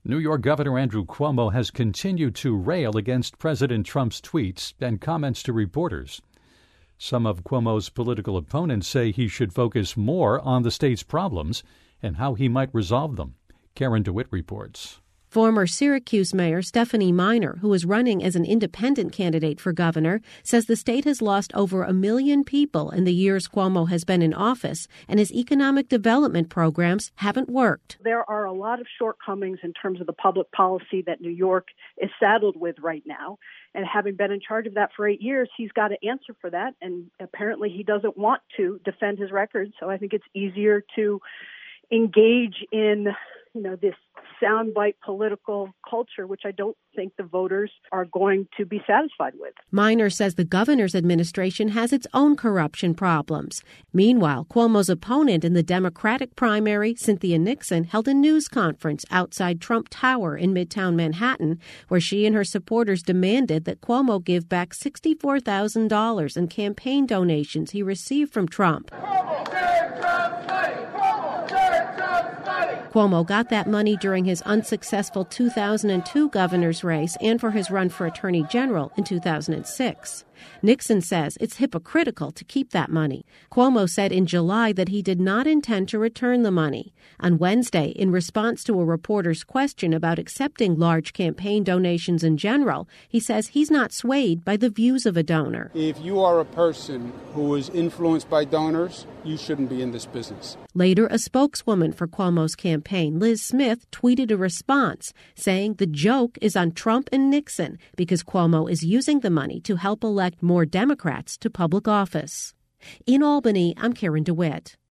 New York Governor Andrew Cuomo has continued to rail against President Trump's tweets and comments to reporters. Some of Cuomo's political opponents say he should focus more on the state's problems and how he might resolve them. Karen DeWitt reports. Former Syracuse Mayor Stephanie Miner, who is running as an independent candidate for governor, says the state has lost over 1 million people in the years Cuomo has been in office, and his economic development programs haven't worked. There are a lot of shortcomings in terms of the public policy that New York is saddled with right now. And having been in charge of that for 8 years, he's got to answer for that. And apparently he doesn't want to defend his record. So I think it's easier to engage in this soundbite political culture, which I don't think the voters are going to be satisfied with. Miner says the governor's administration has its own corruption problems. Meanwhile, Cuomo's opponent in the Democratic primary, Cynthia Nixon, held a news conference outside Trump Tower in Midtown Manhattan, where she and her supporters demanded that Cuomo give back $64,000 in campaign donations he received from Trump. Cuomo got that money during his unsuccessful 2002 governor's race and for his run for attorney general in 2006. Nixon says it's hypocritical to keep that money. Cuomo said in July that he did not intend to return the money. On Wednesday, in response to a reporter's question about accepting large campaign donations in general, he says he's not swayed by the views of a donor. If you are a person who is influenced by donors, you shouldn't be in this business. Later, a spokeswoman for Cuomo's campaign, Liz Smith, tweeted a response saying the joke is on Trump and Nixon because Cuomo is using the money to help elect more Democrats to public office. In Albany, I'm Karen DeWitt.